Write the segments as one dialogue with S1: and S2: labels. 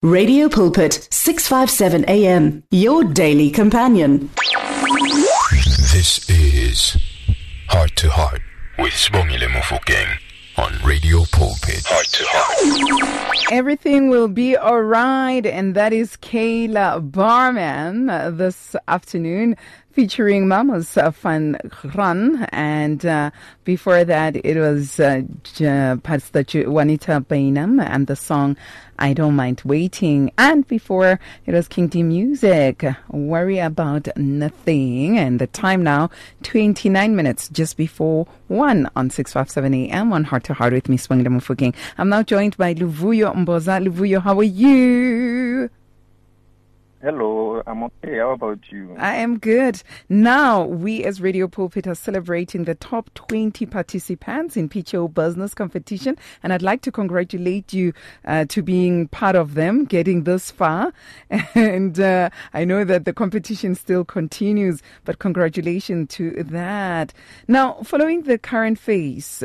S1: Radio Pulpit, 657 AM, your daily companion.
S2: This is Heart to Heart with Sibongile Mofokeng on Radio Pulpit. Heart to Heart.
S3: Everything will be all right, and that is Kayla Barman this afternoon, featuring Mamas van Gran, and before that it was Pastor Juanita Bainam and the song I Don't Mind Waiting, and before it was King D Music, Worry About Nothing, and the time now 29 minutes just before 1 on 657 AM on Heart to Heart with me, Sibongile Mofokeng. I'm now joined by Luvuyo Mboza. Luvuyo, how are you?
S4: Hello, I'm okay. How about you?
S3: I am good. Now, we as Radio Pulpit are celebrating the top 20 participants in PCHO Business Competition, and I'd like to congratulate you to being part of them, getting this far. And I know that the competition still continues, but congratulations to that. Now, following the current phase,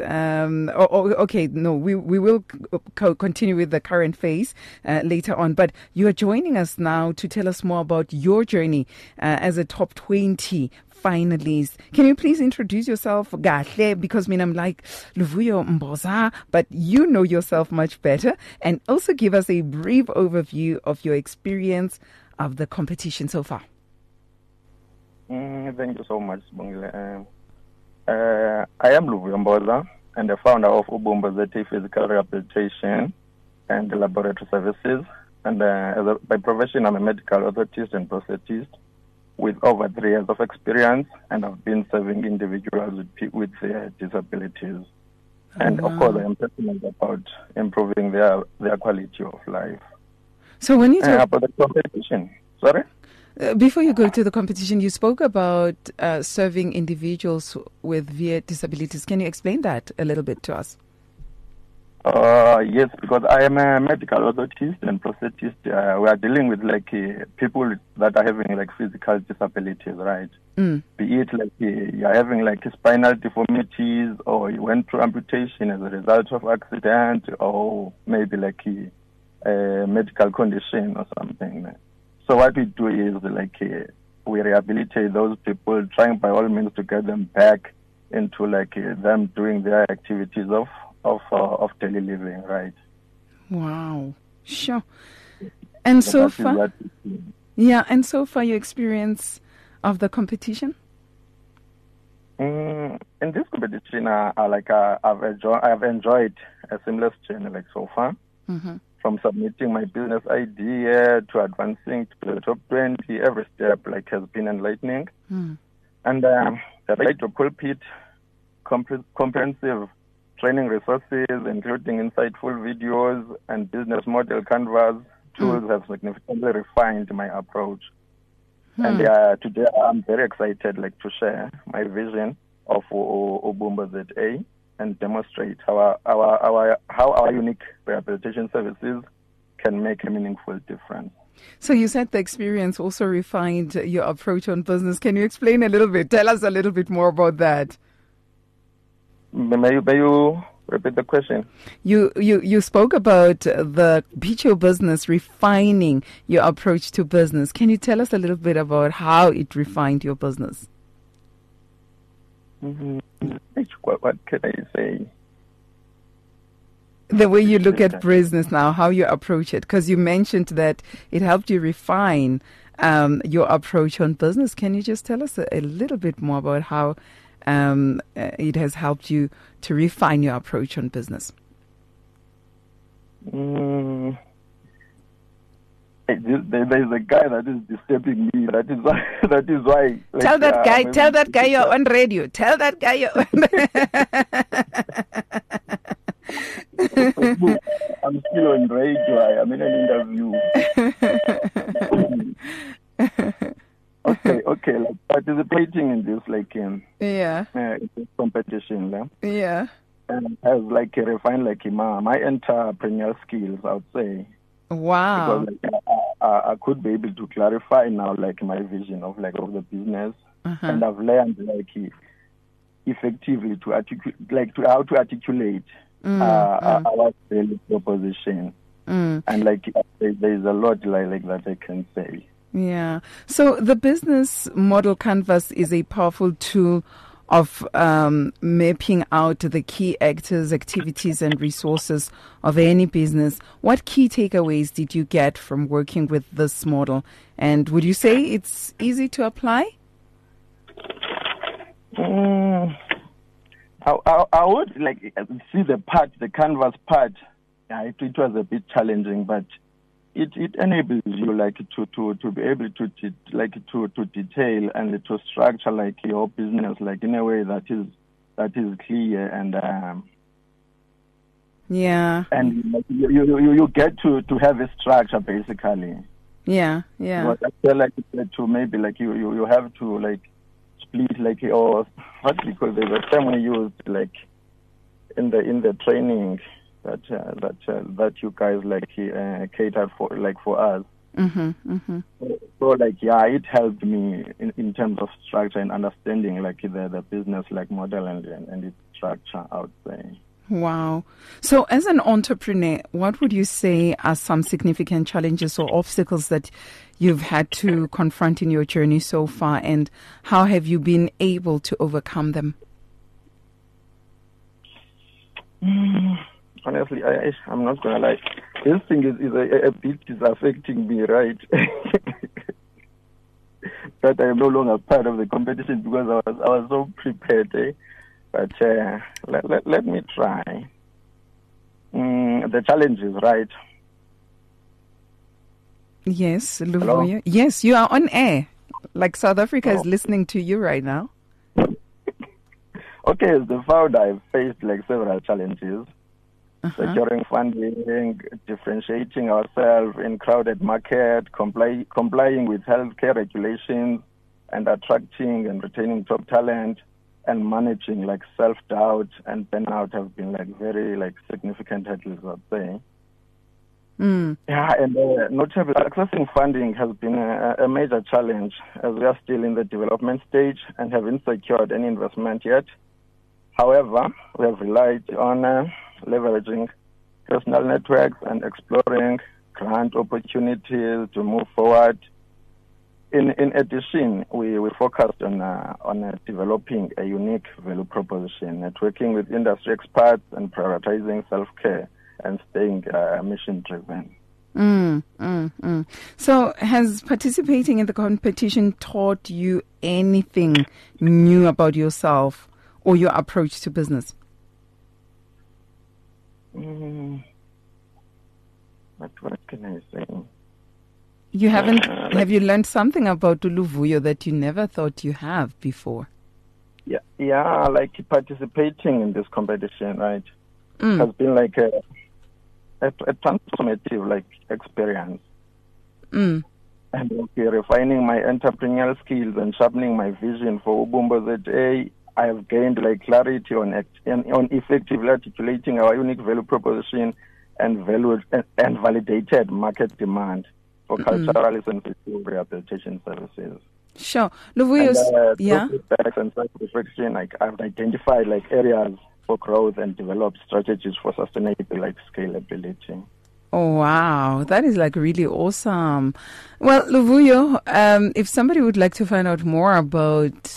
S3: we will continue with the current phase later on, but you are joining us now to tell us more about your journey as a top 20 finalist. Can you please introduce yourself, Gahle? Because I'm like Luvuyo Mboza, but you know yourself much better, and also give us a brief overview of your experience of the competition so far.
S4: Thank you so much, Sibongile. I am Luvuyo Mboza, and the founder of Ubumba Physical Rehabilitation and Laboratory Services. And by profession, I'm a medical orthotist and prosthetist with over 3 years of experience, and I've been serving individuals with disabilities. And of course, I am passionate about improving their quality of life.
S3: So when you talk
S4: about the competition, sorry?
S3: Before you go to the competition, you spoke about serving individuals with disabilities. Can you explain that a little bit to us?
S4: Yes, because I am a medical orthotist and prosthetist. We are dealing with people that are having physical disabilities, right? Be it you are having spinal deformities, or you went through amputation as a result of accident, or maybe a medical condition or something. So what we do is we rehabilitate those people, trying by all means to get them back into them doing their activities of daily living, right?
S3: Wow, sure. And so far, your experience of the competition?
S4: In this competition, I've enjoyed a seamless journey so far. Mm-hmm. From submitting my business idea to advancing to the top 20, every step has been enlightening. Mm. And the Radio Pulpit comprehensive training resources, including insightful videos and business model canvas tools, have significantly refined my approach. And today I'm very excited to share my vision of Ubumba ZA and demonstrate how our unique rehabilitation services can make a meaningful difference.
S3: So you said the experience also refined your approach on business. Can you explain a little bit? Tell us a little bit more about that.
S4: May you repeat the question?
S3: You spoke about the PCHO business refining your approach to business. Can you tell us a little bit about how it refined your business?
S4: What can I say?
S3: The way you look at business now, how you approach it, because you mentioned that it helped you refine your approach on business. Can you just tell us a little bit more about how it has helped you to refine your approach on business?
S4: There's a guy that is disturbing me. That is why.
S3: Tell that guy you're on radio. Tell that guy you're on.
S4: I'm still on radio. I'm in an interview. Okay, participating in this this competition, has refined my entrepreneurial skills, I would say.
S3: Wow.
S4: Because I could be able to clarify now my vision of the business, and I've learned effectively to articulate how to articulate our value proposition, and there's a lot like that I can say.
S3: Yeah. So the business model canvas is a powerful tool of mapping out the key actors, activities, and resources of any business. What key takeaways did you get from working with this model? And would you say it's easy to apply?
S4: I would like see the canvas part. Yeah, it was a bit challenging, but it enables you like to be able to detail and to structure like your business like in a way that is clear and
S3: yeah,
S4: and like, you get to have a structure basically.
S3: Yeah.
S4: But I feel like to maybe like you have to like split like or what because there's a term we used like in the training that you guys like catered for like for us. So like it helped me in terms of structure and understanding like the business like model and its structure, I would say.
S3: Wow. So as an entrepreneur, what would you say are some significant challenges or obstacles that you've had to confront in your journey so far, and how have you been able to overcome them?
S4: Honestly, I'm not gonna lie. This thing is a bit affecting me, right? That I am no longer part of the competition because I was so prepared. But let me try. The challenge is right.
S3: Yes, Luvuyo. Yes, you are on air. Like South Africa is listening to you right now.
S4: Okay, as the founder, I've faced like several challenges. Securing funding, differentiating ourselves in crowded market, complying with healthcare regulations, and attracting and retaining top talent, and managing like self-doubt and burnout have been like very like significant hurdles, I'd say. Yeah, and notably, accessing funding has been a major challenge as we are still in the development stage and haven't secured any investment yet. However, we have relied on leveraging personal networks and exploring grant opportunities to move forward. In addition, we focused on developing a unique value proposition, networking with industry experts, and prioritizing self-care and staying mission-driven.
S3: So has participating in the competition taught you anything new about yourself or your approach to business?
S4: What can I say?
S3: You haven't? Have you learned something about Luvuyo that you never thought you have before?
S4: Yeah, like participating in this competition, right? Has been like a transformative like experience. And refining my entrepreneurial skills and sharpening my vision for Ubumbo ZA, I have gained like clarity on effectively articulating our unique value proposition and validated market demand for culturally sensitive rehabilitation services.
S3: Sure. Luvuyo,
S4: through and self-reflection, like I've identified like areas for growth and developed strategies for sustainable like scalability.
S3: Oh, wow. That is like really awesome. Well, Luvuyo, if somebody would like to find out more about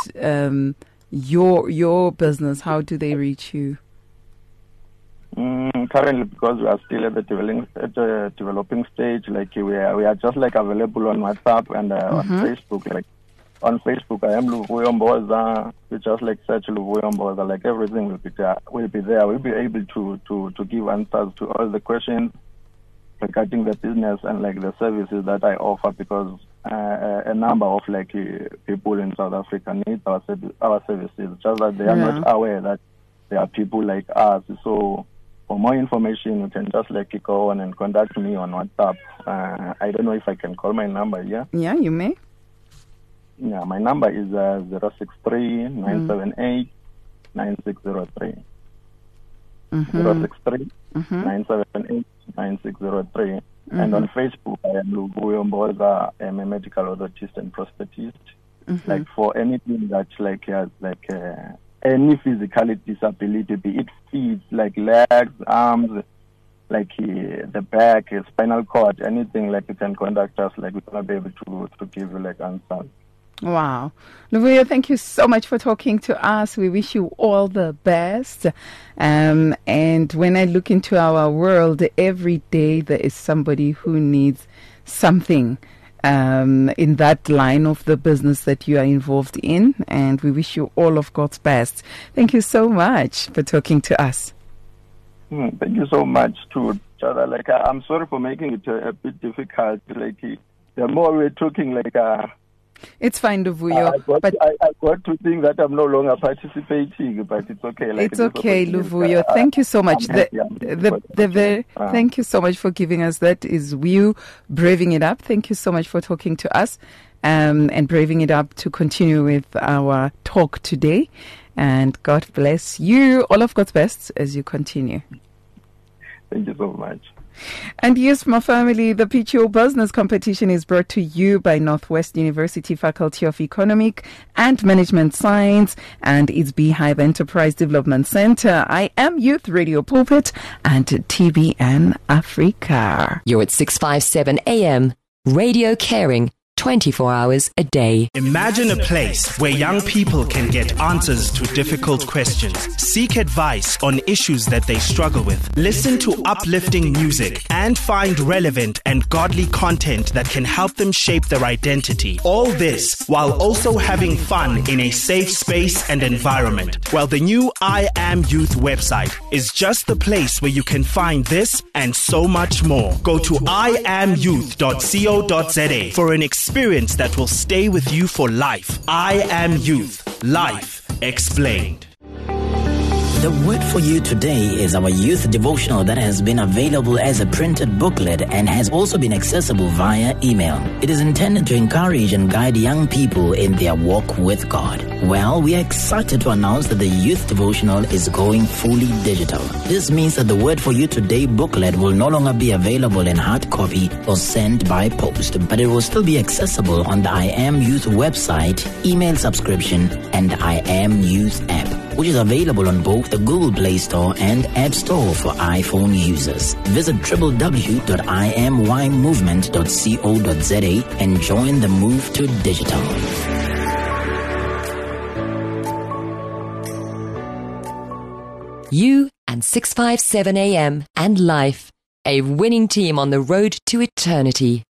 S3: your business, how do they reach you?
S4: Currently, because we are still at the developing stage, like we are just like available on WhatsApp and on Facebook. Like on Facebook, I am Luvuyo Mboza. You just like search Luvuyo Mboza. Like everything will be there. We'll be able to give answers to all the questions regarding the business and like the services that I offer, because a number of like people in South Africa need our services, just that they are not aware that there are people like us. So for more information, you can just like go on and contact me on WhatsApp. I don't know if I can call my number. Yeah,
S3: you may.
S4: Yeah, my number is 063-978-9603. 063-978-9603. And on Facebook, I am Luvuyo Mboza. I am a medical orthotist and prosthetist. Like for anything that like has like any physical disability, be it feet, like legs, arms, like the back, spinal cord, anything, like you can contact us, like we're going to be able to give you like answers.
S3: Wow. Luvuyo, thank you so much for talking to us. We wish you all the best. And when I look into our world, every day there is somebody who needs something in that line of the business that you are involved in. And we wish you all of God's best. Thank you so much for talking to us.
S4: Thank you so much too, Chada. Like, I'm sorry for making it a bit difficult. Like, the more we're talking, like,
S3: it's fine, Luvuyo.
S4: I got to think that I'm no longer participating, but it's okay. Like,
S3: it's okay, Luvuyo. Thank you so much. Thank you so much for giving us that. Is you braving it up. Thank you so much for talking to us and braving it up to continue with our talk today. And God bless you. All of God's best as you continue.
S4: Thank you so much.
S3: And yes, my family, the PTO Business Competition is brought to you by Northwest University Faculty of Economic and Management Science and its Beehive Enterprise Development Center. I am Youth Radio Pulpit and TBN Africa.
S5: You're at 657 AM, radio caring 24 hours a day.
S6: Imagine a place where young people can get answers to difficult questions, seek advice on issues that they struggle with, listen to uplifting music, and find relevant and godly content that can help them shape their identity. All this while also having fun in a safe space and environment. Well, the new I Am Youth website is just the place where you can find this and so much more. Go to iamyouth.co.za for an experience that will stay with you for life. I Am Youth. Life explained.
S7: The word for you today is our youth devotional that has been available as a printed booklet and has also been accessible via email. It is intended to encourage and guide young people in their walk with God. Well, we are excited to announce that the youth devotional is going fully digital. This means that the word for you today booklet will no longer be available in hard copy or sent by post, but it will still be accessible on the I Am Youth website, email subscription, and I Am Youth app, which is available on both the Google Play Store and App Store for iPhone users. Visit www.imymovement.co.za and join the move to digital.
S5: You and 657 AM and Life, a winning team on the road to eternity.